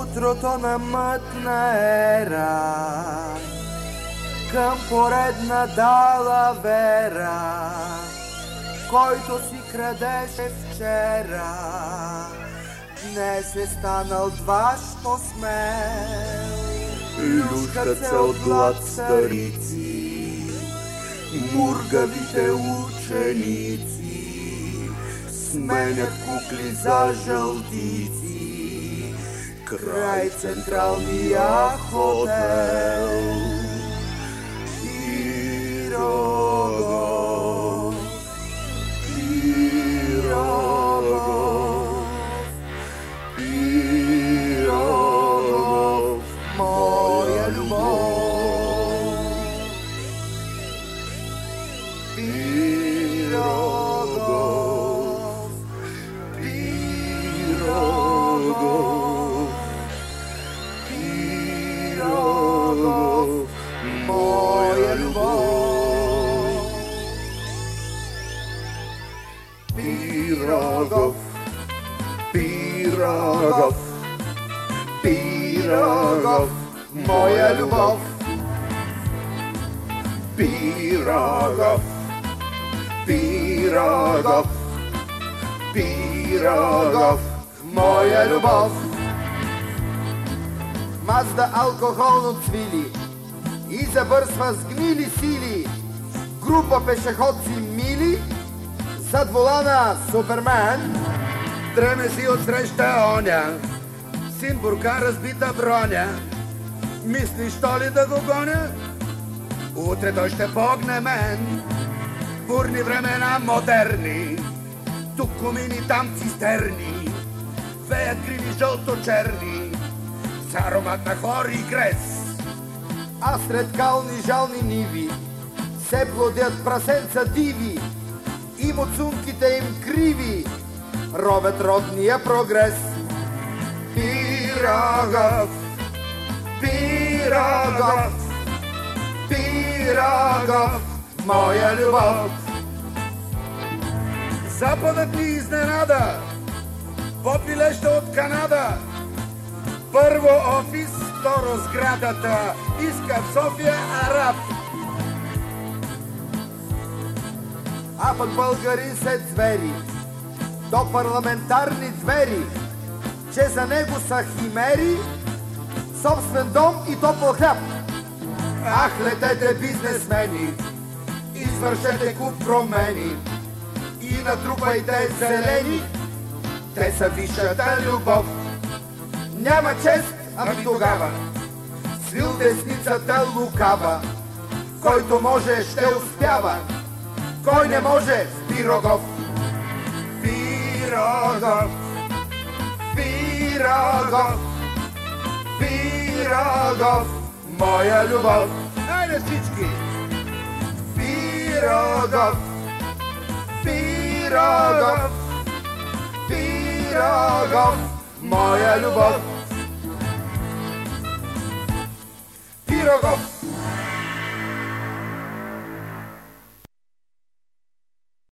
утрото на мътна ера, към поредна далавера, който си крадеше вчера, днес е станал дващо смел. Люшкат се от глад старици, мургавите ученици, сменят кукли за жълтици край централния хотел. Пирогов, Пирогов, Пирогов, моя любов. Пирогов, Пирогов, Пирогов, моя любов. Пирогов, Пирогов, Пирогов, моя любов. Пирогов, Пирогов, Пирогов, моя любов. Мазда алкохолно цвили и забърсва с гнили сили. Група пешеходци мили, зад волана Супермен. Дреме си отсреща оня, син бурка разбита броня. Мислиш, що ли да го гоня? Утре той ще погне мен. Бурни времена модерни, тук комини, там цистерни, веят криви жълто-черни, с аромат на хлор и грес. А сред кални жални ниви се плодят прасенца диви и муцунките им криви робят родния прогрес. Пирогов, Пирогов, Пирогов, моя любов. Западът ни изненада, по-пилеща от Канада. Първо офис, второ сградата, иска в София араб. А пък българин се звери до парламентарни двери, че за него са химери, собствен дом и топъл хляб. Ах, летете бизнесмени, извършете куп промени и натрупайте зелени, те са висшата любов. Няма чест, ами тогава свил десницата лукава. Който може, ще успява, кой не може, Пирогов. Пирогов, Пирогов, Пирогов, моя любов. Айде всички! Пирогов, Пирогов, Пирогов, моя любов. Пирогов.